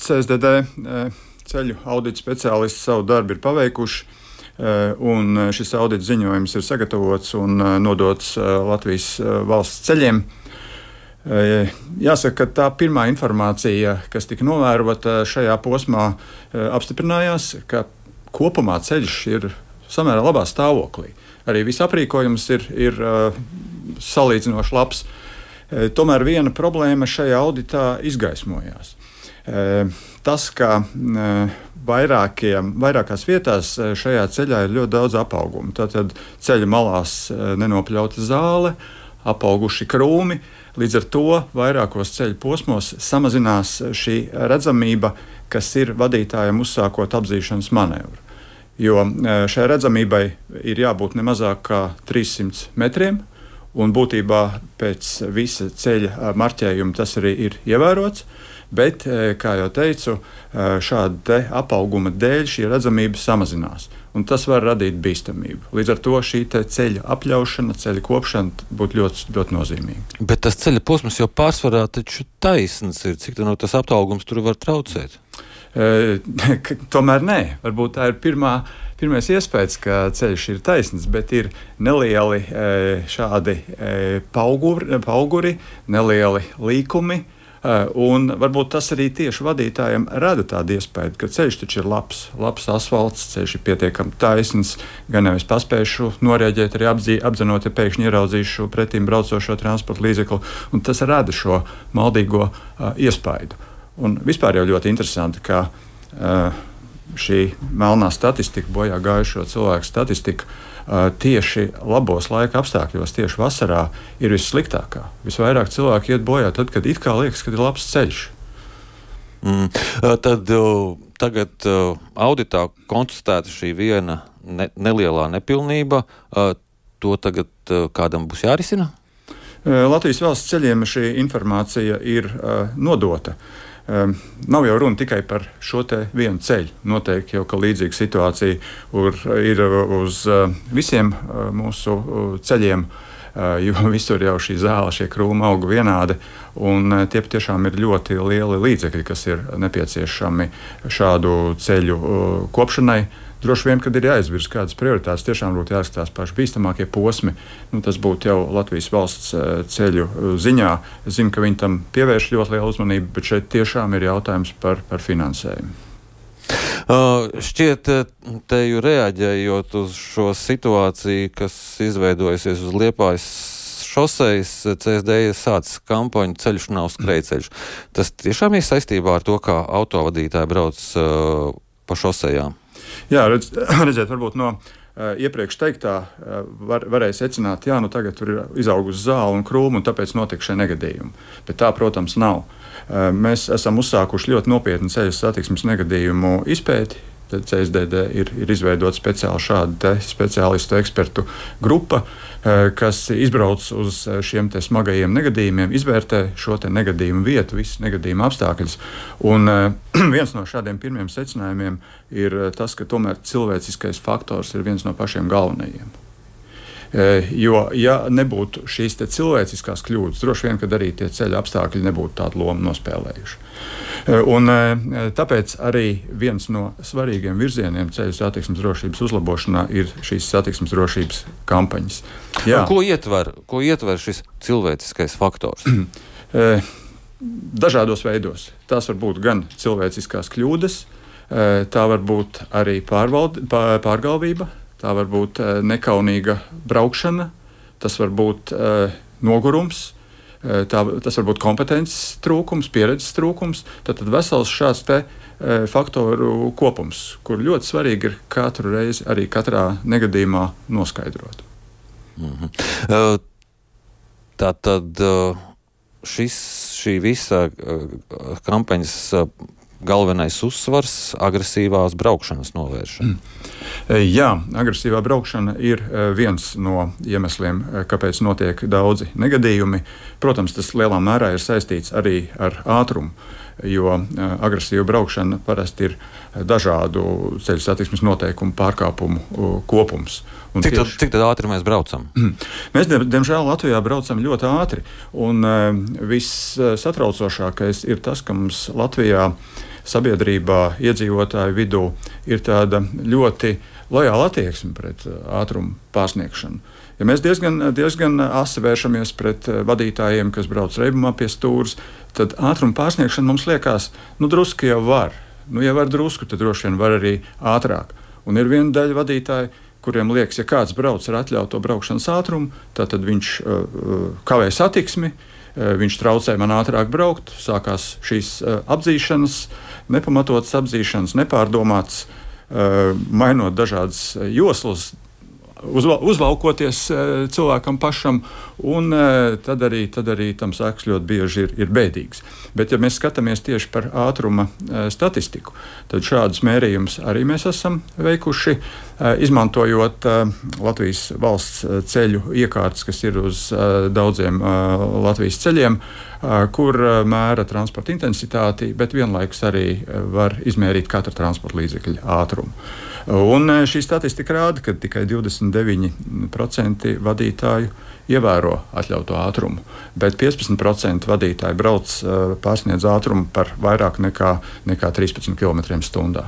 CSDD ceļu audita speciālisti savu darbu ir paveikuši, un šis audita ziņojums ir sagatavots un nodots Latvijas valsts ceļiem. Jāsaka, ka tā pirmā informācija, kas tika novērota šajā posmā, apstiprinājās, ka kopumā ceļš ir samērā labā stāvoklī. Arī viss aprīkojums ir salīdzinoši labs. Tomēr viena problēma šajā auditā izgaismojās. Tas, ka vairākās vietās šajā ceļā ir ļoti daudz apaugumu. Tātad ceļa malās nenopļauta zāle, apauguši krūmi. Līdz ar to vairākos ceļu posmos samazinās šī redzamība, kas ir vadītājiem uzsākot apzīšanas manevru. Jo šai redzamībai ir jābūt ne mazāk kā 300 metriem, un būtībā pēc visa ceļa marķējuma tas arī ir ievērots. Bet, kā jau teicu, šāda apauguma dēļ šī redzamība samazinās, un tas var radīt bīstamību. Līdz ar to šī ceļa apļaušana, ceļa kopšana būtu ļoti, ļoti nozīmīga. Bet tas ceļa posms jau pārsvarā taču taisns ir. Cik tas aptaugums tur var traucēt? Tomēr nē. Varbūt tā ir pirmais iespējas, ka ceļš ir taisns, bet ir nelieli šādi pauguri, nelieli līkumi. Un varbūt tas arī tieši vadītājiem rada tādu iespēju, ka ceļš taču ir labs asfalts, ceļš ir pietiekami taisns, gan jau es paspēšu norēģēt, arī apdzenot, ja pēkšņi ieraudzīšu pretīm braucošo transporta līdzekli, un tas rada šo maldīgo iespaidu. Un vispār jau ļoti interesanti, ka šī melnā statistika, bojā gājušo cilvēku statistika, tieši labos laika apstākļos, tieši vasarā, ir vissliktākā. Visvairāk cilvēki iet bojā tad, kad it kā liekas, ka ir labs ceļš. Tad tagad auditā konstatēta šī viena nelielā nepilnība. To tagad kādam būs jārisina? Latvijas valsts ceļiem šī informācija ir nodota. Nav jau runa tikai par šo te vienu ceļu. Noteikti jau, ka līdzīga situācija ir uz visiem mūsu ceļiem, jo visur jau šī zāle, šie krūmi aug vienādi, un tie tiešām ir ļoti lieli līdzekļi, kas ir nepieciešami šādu ceļu kopšanai. Droši vien, kad ir jāizvirz kādas prioritātes, tiešām būtu jāskatās paši bīstamākie posmi. Tas būtu jau Latvijas valsts ceļu ziņā. Es zinu, ka viņi tam pievērš ļoti lielu uzmanību, bet šeit tiešām ir jautājums par finansējumu. Šķiet, te jau reaģējot uz šo situāciju, kas izveidojusies uz Liepājas šosejas, CSD ir sācis kampaņu Ceļš nav skrejceļš. Tas tiešām ir saistībā ar to, kā autovadītāji brauc pa šosejām? Jā, redziet, varbūt no iepriekš teiktā varēja secināt, jā, tagad tur ir izaugusi zāle un krūmi, un tāpēc notiek šie negadījumi. Bet tā, protams, nav. Mēs esam uzsākuši ļoti nopietnu ceļu satiksmes negadījumu izpēti. Tad CSDD ir izveidota speciāli šāda speciālistu ekspertu grupa, kas izbrauc uz šiem smagajiem negadījumiem, izvērtē šo negadījumu vietu, visus negadījumu apstākļus. Un viens no šādiem pirmiem secinājumiem ir tas, ka tomēr cilvēciskais faktors ir viens no pašiem galvenajiem. Jo, ja nebūtu šīs cilvēciskās kļūdas, droši vien, kad arī tie ceļa apstākļi nebūtu tādu lomu nospēlējuši. Un tāpēc arī viens no svarīgiem virzieniem ceļu satiksmes drošības uzlabošanā ir šīs satiksmes drošības kampaņas. Jā. Ko ietver šis cilvēciskais faktors? Dažādos veidos. Tās var būt gan cilvēciskās kļūdas, tā var būt arī pārgalvība, tā var būt nekaunīga braukšana, tas var būt nogurums, tas var būt kompetences trūkums, pieredzes trūkums. Tad vesels šāds faktoru kopums, kur ļoti svarīgi ir katru reizi arī katrā negadījumā noskaidrot. Tātad šī visa kampaņas galvenais uzsvars agresīvās braukšanas novēršana. Jā, agresīvā braukšana ir viens no iemesliem, kāpēc notiek daudzi negadījumi. Protams, tas lielā mērā ir saistīts arī ar ātrumu, jo agresīva braukšana parasti ir dažādu ceļu satiksmes noteikumu pārkāpumu kopums. Cik tad ātri mēs braucam? Mēs, diemžēl, Latvijā braucam ļoti ātri. Un viss satraucošākais ir tas, ka mums Latvijā sabiedrībā, iedzīvotāju vidū ir tāda ļoti lojāla attieksme pret ātrumu pārsniegšanu. Ja mēs diezgan asi vēršamies pret vadītājiem, kas brauc reibumā pie stūres, tad ātruma pārsniegšana mums liekas, drusku jau var. Ja var drusku, tad droši vien var arī ātrāk. Un ir viena daļa vadītāji, kuriem liekas, ja kāds brauc ar atļautu braukšanas ātrumu, tad viņš kavē satiksmi, viņš traucē man ātrāk braukt, sākās šīs apdzīšanas, nepamatotas apdzīšanas, nepārdomātas, mainot dažādas joslas, uzvalkoties cilvēkam pašam, un tad arī tam sekas ļoti bieži ir bēdīgas. Bet, ja mēs skatāmies tieši par ātruma statistiku, tad šādus mērījumus arī mēs esam veikuši, izmantojot Latvijas valsts ceļu iekārtas, kas ir uz daudziem Latvijas ceļiem, kur mēra transporta intensitāti, bet vienlaikus arī var izmērīt katra transporta līdzekļa ātrumu. Un šī statistika rāda, ka tikai 29% vadītāju ievēro atļauto ātrumu, bet 15% vadītāji pārsniedz ātrumu par vairāk nekā 13 km/h.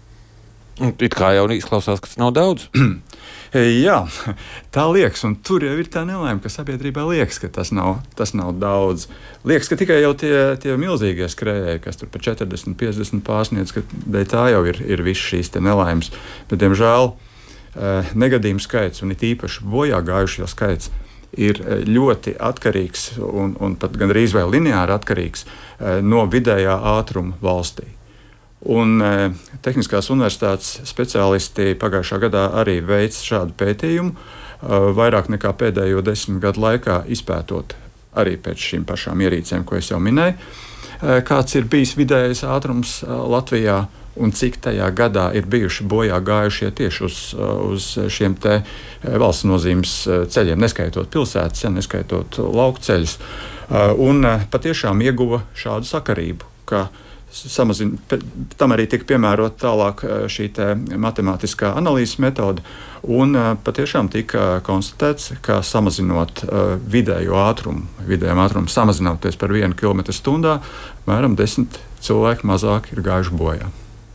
It kā jau izklausās, ka tas nav daudz. Jā, tā liekas, un tur jau ir tā nelaime, ka sabiedrībā liekas, ka tas nav daudz. Liekas, ka tikai jau tie milzīgie skrējēji, kas tur pa 40, 50 pārsniedz, ka tā jau ir viss šīs nelaimes. Bet, diemžēl, negadījumu skaits un it īpaši bojā gājušo skaits ir ļoti atkarīgs un pat gandrīz vai lineāri atkarīgs no vidējā ātruma valstī. Un Tehniskās universitātes speciālisti pagājušā gadā arī veica šādu pētījumu, vairāk nekā pēdējo 10 gadu laikā izpētot arī pēc šīm pašām ierīcēm, ko es jau minēju, kāds ir bijis vidējais ātrums Latvijā un cik tajā gadā ir bijuši bojā gājušie tieši uz šiem te valsts nozīmes ceļiem, neskaitot pilsētas, neskaitot lauku ceļus. Un patiešām ieguva šādu sakarību, ka tam arī tika piemērota tālāk šī matemātiskā analīzes metode, un patiešām tika konstatēts, ka samazinot vidējām ātrumu samazinoties par 1 km/h, apmēram 10 cilvēki mazāk ir gājuši bojā.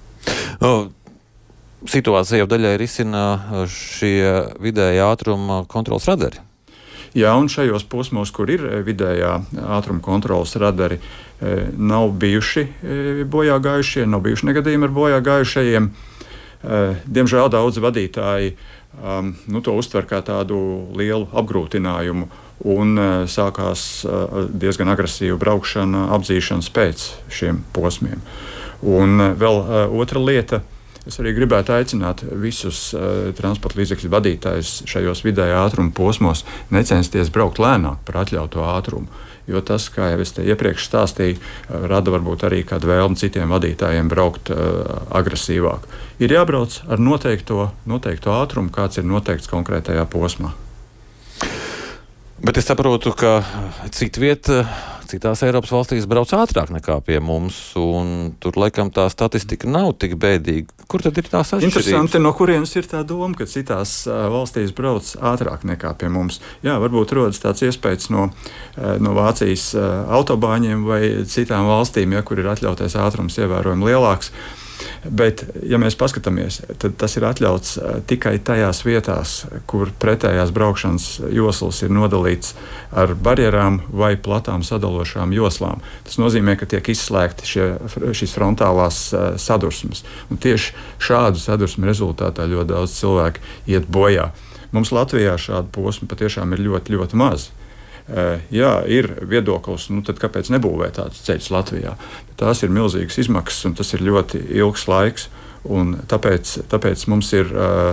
Situācija jau daļai risina šie vidējā ātruma kontroles radari. Jā, un šajos posmos, kur ir vidējā ātruma kontroles radari, nav bijuši bojā gājušie, nav bijuši negadījumi ar bojā gājušajiem. Diemžēl daudzi vadītāji to uztver kā tādu lielu apgrūtinājumu, un sākās diezgan agresīva braukšana, apdzīšanas pēc šiem posmiem. Un vēl otra lieta. Es arī gribētu aicināt visus transporta līdzekļu vadītājus šajos vidējā ātruma posmos necensties braukt lēnāk par atļauto ātrumu, jo tas, kā jau es te iepriekš stāstīju, rada varbūt arī kādu vēlmi citiem vadītājiem braukt agresīvāk. Ir jābrauc ar noteikto ātrumu, kāds ir noteikts konkrētajā posmā. Bet es saprotu, ka citās Eiropas valstīs brauc ātrāk nekā pie mums, un tur laikam tā statistika nav tik bēdīga. Kur tad ir tās atšķirības? Interesanti, no kurienes ir tā doma, ka citās valstīs brauc ātrāk nekā pie mums. Jā, varbūt rodas tāds iespējas no Vācijas autobāņiem vai citām valstīm, kur ir atļautais ātrums ievērojami lielāks. Bet, ja mēs paskatāmies, tad tas ir atļauts tikai tajās vietās, kur pretējās braukšanas joslas ir nodalīts ar barjerām vai platām sadalošām joslām. Tas nozīmē, ka tiek izslēgti šīs frontālās sadursmes. Un tieši šādu sadursmu rezultātā ļoti daudz cilvēku iet bojā. Mums Latvijā šādu posmu patiešām ir ļoti, ļoti maz. Jā, ir viedoklis, tad kāpēc nebūvēt tādus ceļus Latvijā? Tās ir milzīgas izmaksas, un tas ir ļoti ilgs laiks, un tāpēc mums ir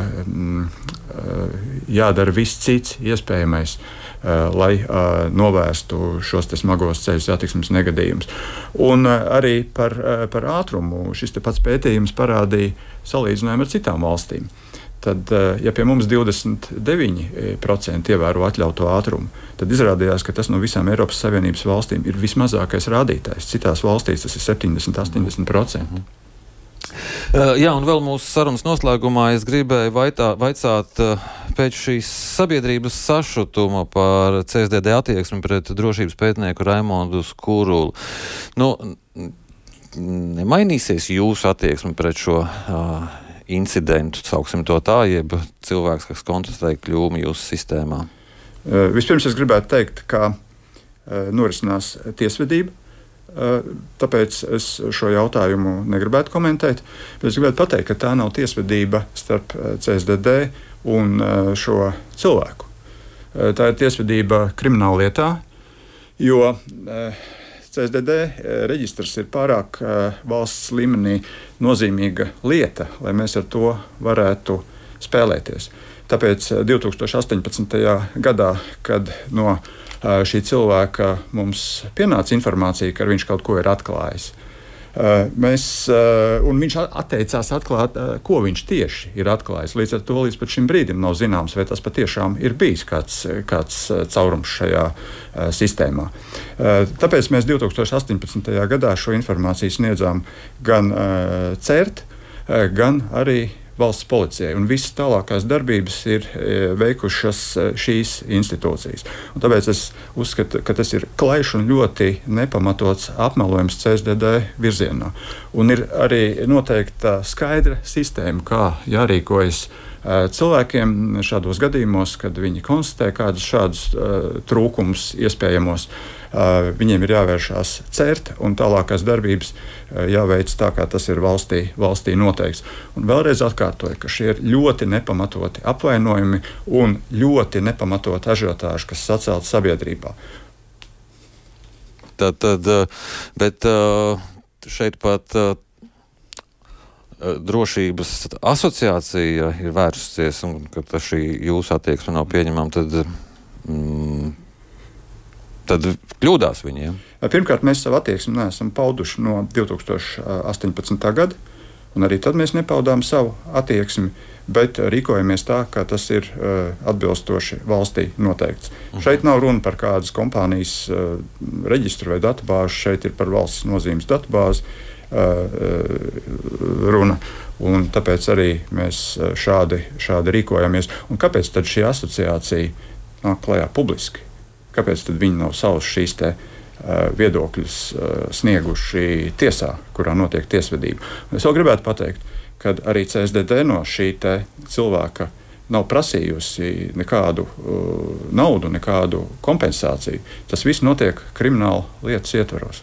jādara viss cits iespējamais, lai novērstu šos smagos ceļu satiksmes negadījumus. Un arī par ātrumu šis pats pētījums parādīja salīdzinājumu ar citām valstīm. Tad, ja pie mums 29% ievēro atļauto ātrumu, tad izrādījās, ka tas no visām Eiropas Savienības valstīm ir vismazākais rādītājs. Citās valstīs tas ir 70–80%. Jā, un vēl mūsu sarunas noslēgumā es gribēju vaicāt pēc šīs sabiedrības sašutuma par CSDD attieksmi pret drošības pētnieku Raimondu Skurulu. nemainīsies jūsu attieksme pret šo incidentu, sauksim to tā, jeb cilvēks, kas konstatēja kļūmi jūsu sistēmā? Vispirms es gribētu teikt, ka norisinās tiesvedība, tāpēc es šo jautājumu negribētu komentēt, bet es gribētu pateikt, ka tā nav tiesvedība starp CSDD un šo cilvēku. Tā ir tiesvedība krimināllietā, jo CSDD reģistrs ir pārāk valsts līmenī nozīmīga lieta, lai mēs ar to varētu spēlēties. Tāpēc 2018. gadā, kad no šī cilvēka mums pienāca informācija, ka viņš kaut ko ir atklājis, un viņš atteicās atklāt, ko viņš tieši ir atklājis. Līdz ar to līdz šim brīdim nav zināms, vai tas patiešām ir bijis kāds caurums šajā sistēmā. Tāpēc mēs 2018. gadā šo informāciju sniedzām gan CERT, gan arī valsts policijai, un visas tālākās darbības ir veikušas šīs institūcijas. Un tāpēc es uzskatu, ka tas ir klajš un ļoti nepamatots apmelojums CSDD virzienā. Un ir arī noteikta skaidra sistēma, kā jārīkojas cilvēkiem šādos gadījumos, kad viņi konstatē kādus šādus trūkumus iespējamos. Viņiem ir jāvēršās CERT un tālākās darbības jāveic tā, kā tas ir valstī noteikts. Un vēlreiz atkārtoju, ka šie ir ļoti nepamatoti apvainojumi un ļoti nepamatoti ažiotāži, kas sacelti sabiedrībā. Bet šeit pat drošības asociācija ir vērsusies, un ka šī jūsu attieksme nav pieņemama, tad kļūdās viņiem. Pirmkārt, mēs savu attieksmi neesam pauduši no 2018. gada, un arī tad mēs nepaudām savu attieksmi, bet rīkojamies tā, kā tas ir atbilstoši valstī noteikts. Šeit nav runa par kādas kompānijas reģistru vai datubāzi, šeit ir par valsts nozīmes datubāzi runa, un tāpēc arī mēs šādi rīkojamies. Un kāpēc tad šī asociācija nāk klajā publiski? Kāpēc tad viņi nav savus šīs viedokļus snieguši tiesā, kurā notiek tiesvedība? Es vēl gribētu pateikt, ka arī CSDD no šī cilvēka nav prasījusi nekādu naudu, nekādu kompensāciju. Tas viss notiek krimināla lietas ietvaros.